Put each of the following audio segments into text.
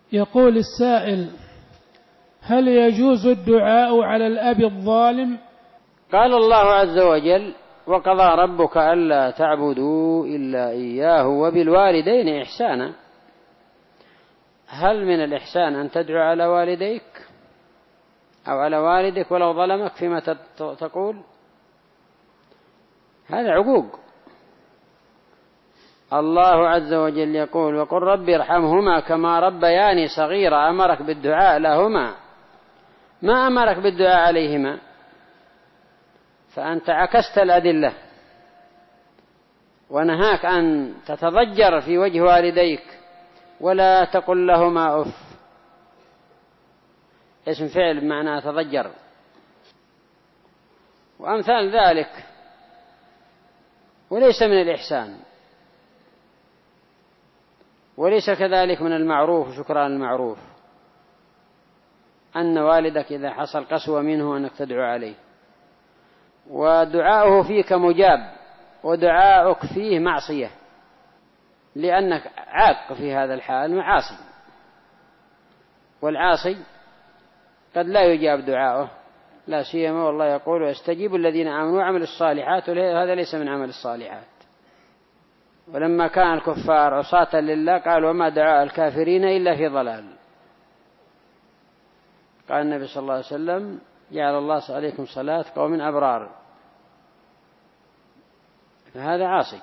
يقول السائل: هل يجوز الدعاء على الأب الظالم؟ قال الله عز وجل: وقضى ربك ألا تعبدوا إلا إياه وبالوالدين إحسانا. هل من الإحسان أن تدعو على والديك أو على والدك ولو ظلمك فيما تقول؟ هذا عقوق. الله عز وجل يقول: وقل رب ارحمهما كما ربياني صغيرا. أمرك بالدعاء لهما، ما أمرك بالدعاء عليهما، فأنت عكست الأدلة، ونهاك أن تتضجر في وجه والديك ولا تقل لهما أف. اسم فعل بمعنى تضجر وأمثال ذلك. وليس من الإحسان، وليس كذلك من المعروف وشكران المعروف أن والدك إذا حصل قسوة منه أنك تدعو عليه، ودعاؤه فيك مجاب ودعاؤك فيه معصية، لأنك عاق في هذا الحال معاصي، والعاصي قد لا يجاب دعاؤه، لا سيما والله يقول: ويستجيب الذين آمنوا وعملوا الصالحات. وهذا ليس من عمل الصالحات. ولما كان الكفار عصاة لله قالوا: وما دعاء الكافرين إلا في ضلال. قال النبي صلى الله عليه وسلم: جعل الله عليكم صلاة قوم أبرار. فهذا عاصي.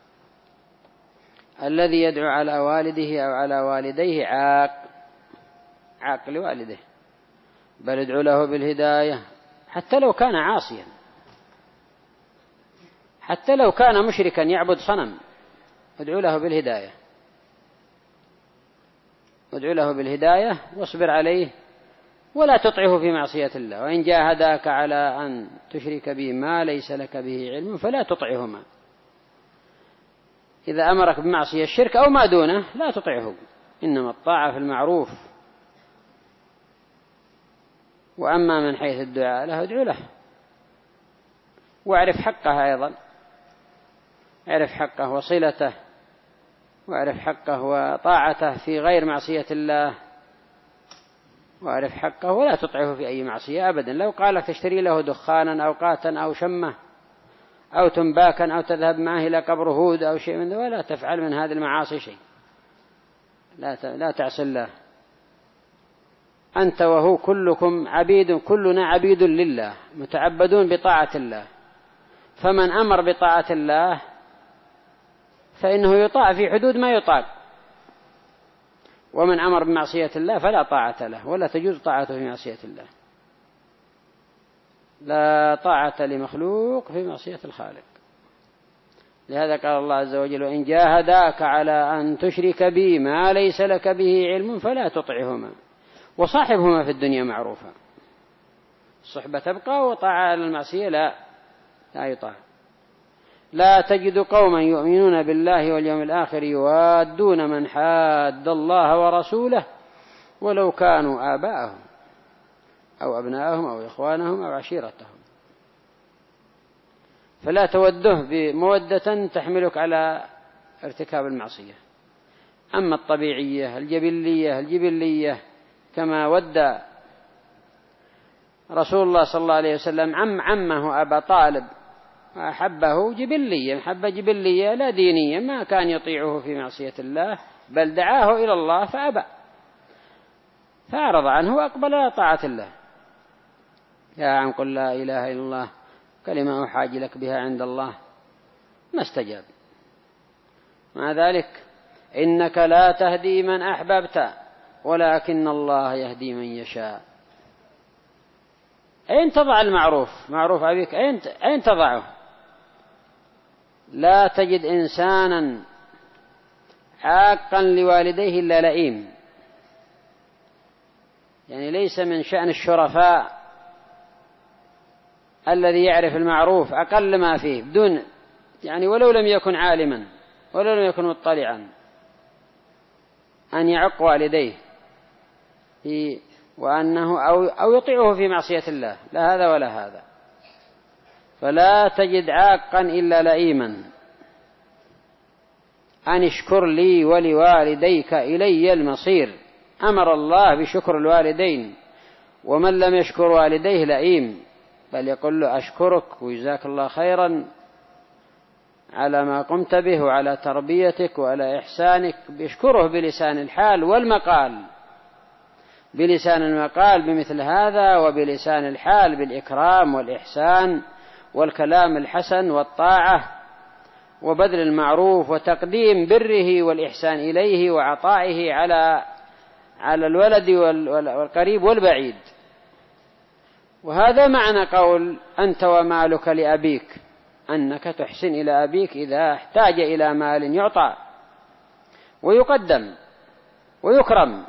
الذي يدعو على والده أو على والديه عاق لوالده، بل ادعو له بالهداية حتى لو كان عاصيا، حتى لو كان مشركا يعبد صنم، ادعو له بالهداية، ادعو له بالهداية واصبر عليه ولا تطعه في معصية الله. وإن جاهداك على أن تشرك به ما ليس لك به علم فلا تطعهما. إذا أمرك بمعصية الشرك أو ما دونه لا تطعه، إنما الطاعة في المعروف. وأما من حيث الدعاء له ادعو له، واعرف حقه أيضا، اعرف حقه وصلته، واعرف حقه وطاعته في غير معصية الله، واعرف حقه ولا تطعه في أي معصية أبدا. لو قالك تشتري له دخانا أو قاتا أو شمة أو تنباكا أو تذهب معه إلى قبر هود أو شيء من ذلك، ولا تفعل من هذه المعاصي شيء، لا تعصي الله. أنت وهو كلكم عبيد، كلنا عبيد لله متعبدون بطاعة الله، فمن أمر بطاعة الله فإنه يطاع في حدود ما يطاق، ومن أمر بمعصية الله فلا طاعة له ولا تجوز طاعته في معصية الله. لا طاعة لمخلوق في معصية الخالق. لهذا قال الله عز وجل: وإن جاهداك على أن تشرك بي ما ليس لك به علم فلا تطعهما وصاحبهما في الدنيا معروفا. الصحبة تبقى، وطاعة على المعصية لا يطاع. لا تجد قوما يؤمنون بالله واليوم الآخر يوادون من حاد الله ورسوله ولو كانوا آباءهم أو أبناءهم أو إخوانهم أو عشيرتهم. فلا توده بمودة تحملك على ارتكاب المعصية. أما الطبيعية الجبلية كما ودى رسول الله صلى الله عليه وسلم عمه أبا طالب وأحبه جبلية، محبة جبلية لا دينية، ما كان يطيعه في معصية الله بل دعاه إلى الله فأبى، فأعرض عنه وأقبل على طاعة الله. يا عم قل لا إله إلا الله كلمة أحاج لك بها عند الله، ما استجاب. مع ذلك: إنك لا تهدي من أحببت ولكن الله يهدي من يشاء. أين تضع المعروف؟ معروف أبيك أين تضعه؟ لا تجد إنسانا عاقا لوالديه إلا لئيم. يعني ليس من شأن الشرفاء الذي يعرف المعروف أقل ما فيه بدون يعني ولو لم يكن عالما ولو لم يكن مطلعا أن يعق والديه وأنه أو يطيعه في معصية الله، لا هذا ولا هذا. فلا تجد عاقا إلا لئيما. أن اشكر لي ولوالديك إلي المصير. أمر الله بشكر الوالدين، ومن لم يشكر والديه لئيم، بل يقول له أشكرك وجزاك الله خيرا على ما قمت به وعلى تربيتك وعلى إحسانك، بيشكره بلسان الحال والمقال، بلسان المقال بمثل هذا، وبلسان الحال بالإكرام والإحسان والكلام الحسن والطاعة وبذل المعروف وتقديم بره والإحسان إليه وعطائه على الولد والقريب والبعيد. وهذا معنى قول أنت ومالك لأبيك، أنك تحسن إلى أبيك إذا احتاج إلى مال يعطى ويقدم ويكرم.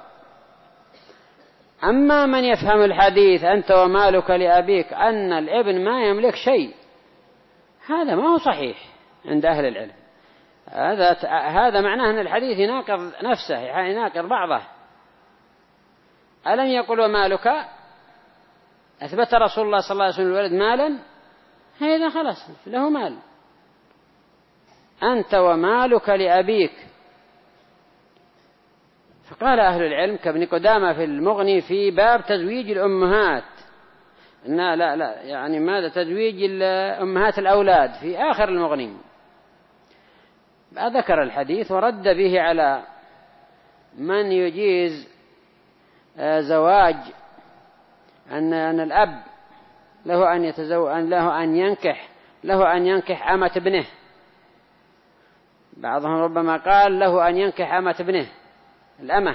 أما من يفهم الحديث أنت ومالك لأبيك أن الابن ما يملك شيء، هذا ما هو صحيح عند أهل العلم. هذا معناه أن الحديث يناقض نفسه، يناقض بعضه. ألم يقل ومالك؟ أثبت رسول الله صلى الله عليه وسلم الولد مالا، هذا خلاص له مال. أنت ومالك لأبيك. فقال أهل العلم كابن قدامة في المغني في باب تزويج الأمهات، لا يعني ماذا تزويج أمهات الأولاد في آخر المغني، ذكر الحديث ورد به على من يجيز زواج أن الأب له أن يتزوج، له أن ينكح أمة ابنه. بعضهم ربما قال له أن ينكح أمة ابنه الأمة،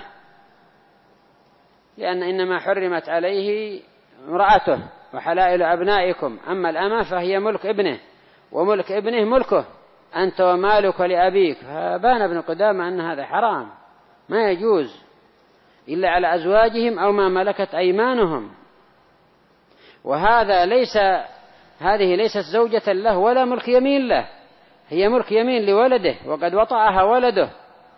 لأن إنما حرمت عليه امرأته وحلائل أبنائكم، أما الأمة فهي ملك ابنه وملك ابنه ملكه، أنت ومالك لأبيك. فبان ابن قدامة أن هذا حرام، ما يجوز إلا على أزواجهم أو ما ملكت أيمانهم. هذه ليست زوجة له ولا ملك يمين له، هي ملك يمين لولده وقد وطأها ولده،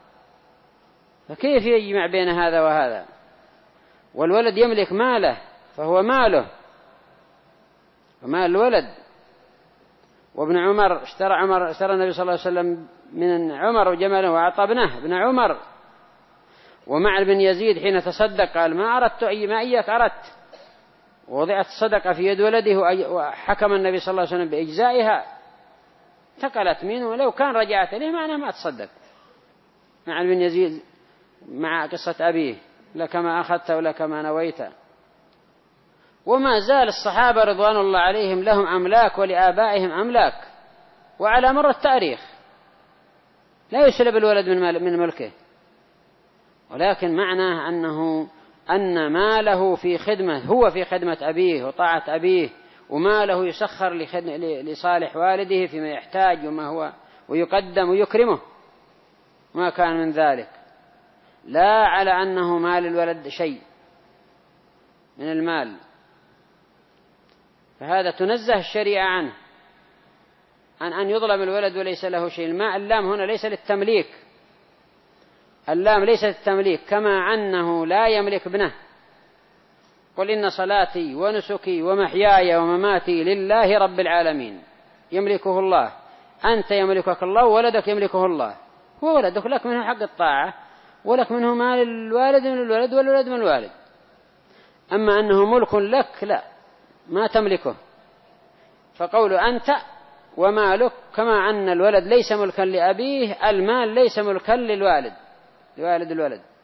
فكيف يجمع بين هذا وهذا؟ والولد يملك ماله فهو ماله ومال الولد. وابن عمر اشترى النبي صلى الله عليه وسلم من عمر وجمله وأعطى ابن عمر. ومع بن يزيد حين تصدق قال ما إياك أردت، ووضعت الصدقة في يد ولده وحكم النبي صلى الله عليه وسلم بإجزائها، ثقلت منه، ولو كان رجعت إليه معناه ما تصدق. مع بن يزيد مع قصة أبيه لكما أخذت ولكما نويت. وما زال الصحابة رضوان الله عليهم لهم أملاك ولآبائهم أملاك، وعلى مر التاريخ لا يسلب الولد من ملكه، ولكن معناه أن ماله هو في خدمة أبيه وطاعة أبيه، وماله يسخر لصالح والده فيما يحتاج ويقدم ويكرمه ما كان من ذلك، لا على أنه مال الولد شيء من المال. فهذا تنزه الشريعة عنه، عن أن يظلم الولد وليس له شيء. اللام هنا ليس للتمليك، اللام ليس للتمليك، كما أنه لا يملك ابنه. قل إن صلاتي ونسكي ومحياي ومماتي لله رب العالمين، يملكه الله. أنت يملكك الله وولدك يملكه الله، هو ولدك لك منه حق الطاعة ولك منه مال الوالد من الولد والولد من الوالد. أما أنه ملك لك لا، ما تملكه. فقول أنت ومالك كما أن الولد ليس ملكا لأبيه، المال ليس ملكا للوالد الولد.